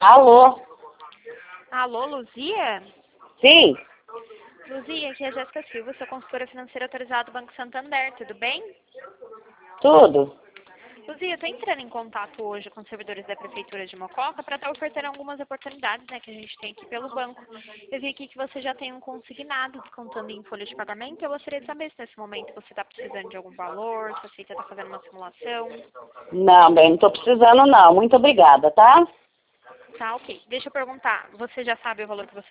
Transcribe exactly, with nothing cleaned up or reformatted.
Alô? Alô, Luzia? Sim? Luzia, aqui é a Jéssica Silva, sou consultora financeira autorizada do Banco Santander, tudo bem? Tudo? Luzia, eu estou entrando em contato hoje com os servidores da Prefeitura de Mococa para estar ofertando algumas oportunidades, né, que a gente tem aqui pelo banco. Eu vi aqui que você já tem um consignado descontando em folha de pagamento. Eu gostaria de saber se nesse momento você está precisando de algum valor, se você está fazendo uma simulação. Não, bem, não tô precisando não. Muito obrigada, tá? Tá, ok. Deixa eu perguntar, você já sabe o valor que você